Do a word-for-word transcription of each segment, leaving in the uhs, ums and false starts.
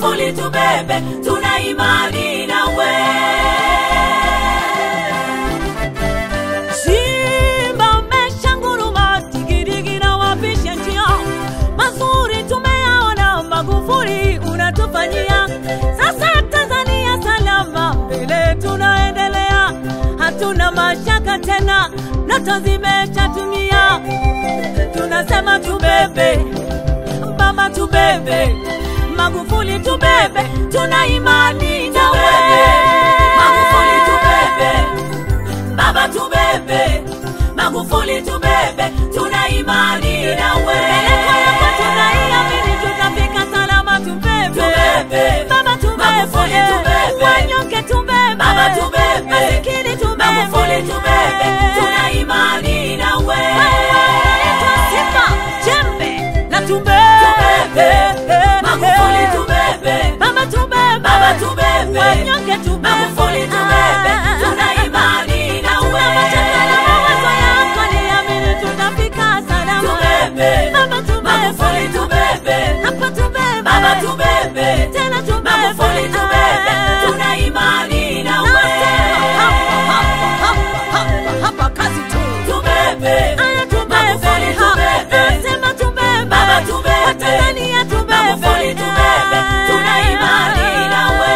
Magufuli tubebe, tuna imani nawe. Simba umeshanguruma, digidigi na wapisha njia. Mazuri tumeyaona, Magufuli unatufanyia. Sasa Tanzania salama, mbele tunaendelea. Hatuna mashaka tena, ndoto zimeshatimia. Tunasema tubebe, mama tubebe, Magufuli tubebe, tuna imani nawe. Magufuli tubebe, baba tubebe, Magufuli tubebe, tuna imani nawe. Kwa tunaiamini tutafika salama tubebe. Tubebe, Baba tubebe, Magufuli tubebe, wanyonge tubebe, baba tubebe, masikini tubebe, Magufuli tubebe, tuna imani nawe. Simba jembe na tubebe, Magufuli tubebe, baba tubebe, baba tubebe, wanyonge tubebe, Magufuli tubebe, tuna imani nawe. Mawazo yako niamini tutafika salama. Tubebe, Baba tubebe, Magufuli tubebe, hapa tubebe, baba tubebe, tena tubebe, Magufuli tubebe, tuna imani nawe. hapa hapa hapa hapa hapa kazi tu. Tubebe, Aya tubebe, Magufuli tubebe, sema tubebe, baba tubebe, Tanzania tubebe, Magufuli tubebe, tuna imani nawe.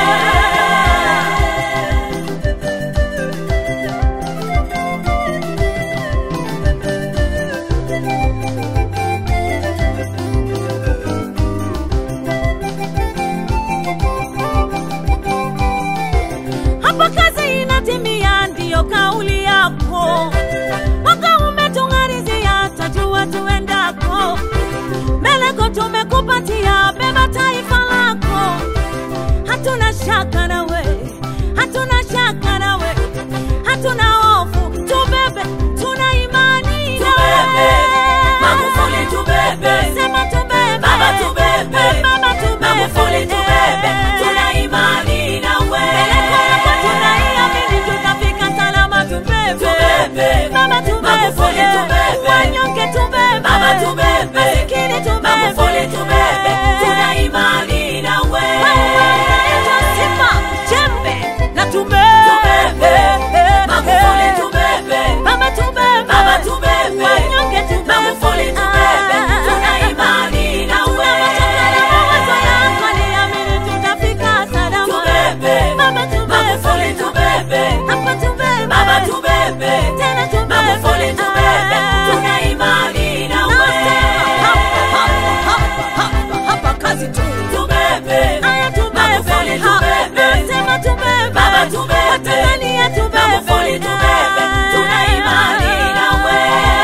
hapa kazi inatimia, ndiyo kauli yako. Mwaka umetung'arizia, tajua tuendako. Meleko tumekupatia, beba taifa lako. Hatuna shaka nawe, hatuna shaka nawe, hatuna hofu, tubebe, tuna imani nawe. Magufuli tubebe, Sema tubebe, baba tubebe, baba tubebe, Magufuli tubebe, tuna imani nawe. Meleko tunaiamini tutafika salama tubebe. Tubebe, Baba tubebe, Magufuli tubebe, wanyonge tubebe, baba tubebe, masikini tubebe, Magufuli tubebe, tuna imani nawe. Simba jembe na tubebe, Magufuli tubebe, baba tubebe, baba tubebe, wanyonge tubebe, Magufuli tubebe, tuna imani nawe. Mawazo yako niamini tutafika salama. Tubebe, Baba tubebe, Magufuli tubebe, hapa tubebe, baba tubebe, tena tubebe, Magufuli tubebe, tuna imani nawe. hapa hapa hapa hapa kazi tu. Tubebe, Aya tubebe, Magufuli tubebe, sema tubebe, baba tubebe, Tanzania tubebe, Magufuli tubebe, tuna imani nawe.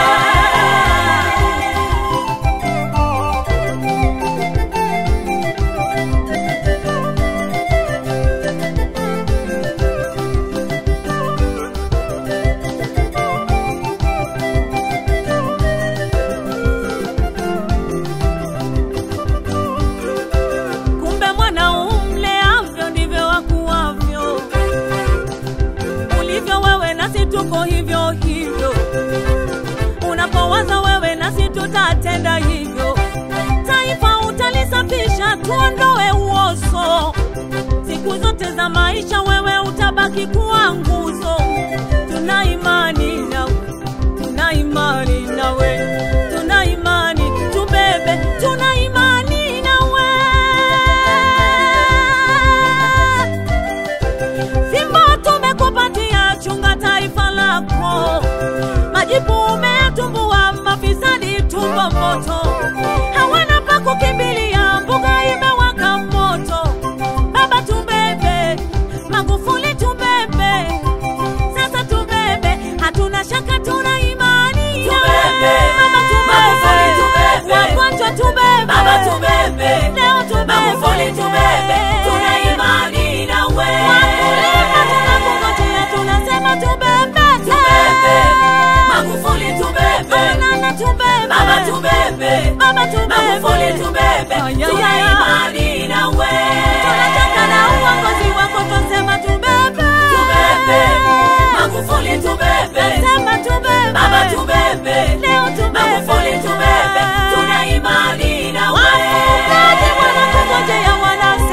Kumbe mwana umleavyo ndivyo wakuavyo. Ulivyo wewe nasi tuko hivyo hivyo. Unapowaza wewe nasi tutatenda hivyo. Taifa utalisafisha, tuondoe uozo. Siku zote za maisha wewe utabaki kuwa nguzo. Tuna imani nawe, tuna imani nawe, tuna imani tubebe, tuna imani nawe. Simba tumekupatia, chunga taifa lako. Majipu umetumbua, mafisadi tumbo moto. Hawana pa kukimbilia, mbuga imewaka moto. Baba tubebe, Magufuli tubebe, sasa tubebe, hatuna shaka, tuna imani Tubebe, Baba Magufuli tubebe, wagonjwa tubebe, baba tubebe, leo tubebe, Magufuli tubebe, tuna imani nawe. wakulima tunakungojea, tunasema tubebe, Tubebe, Magufuli tubebe, nana tubebe, baba tubebe, baba tubebe, Magufuli tubebe, Ay, ay, tuna ay. imani nawe. tunataka na uongozi wako, tusema tubebe, Tubebe, Magufuli tubebe, sema tubebe, baba tubebe, leo tubebe, Magufuli tubebe, tuna imani nawe. wafugaji wanakungojea, wana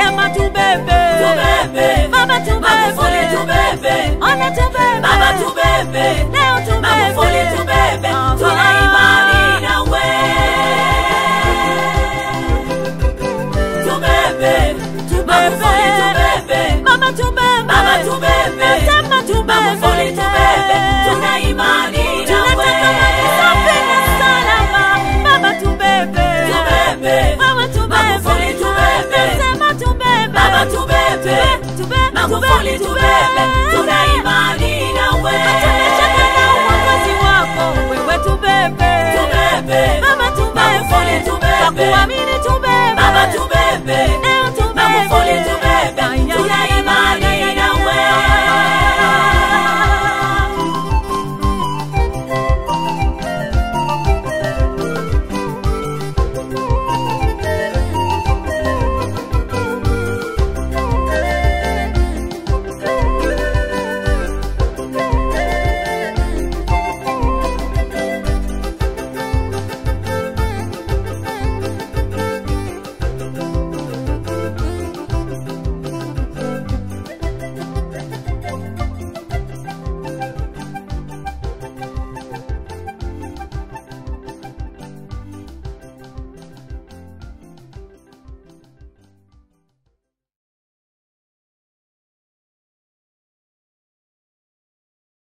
tubebe, Ona tubebe, Baba tubebe, leo tubebe, Magufuli tubebe, Aha. tuna imani nawe. Tubebe, Magufuli tubebe, Mama tubebe, Baba tubebe, nasema tubebe, Magufuli tubebe, tuna imani nawe. tunataka maji safi na salama. Baba tubebe, Tubebe, Mama tubebe, Magufuli tubebe, nasema tubebe, Baba tubebe, tubebe, Magufuli tubebe,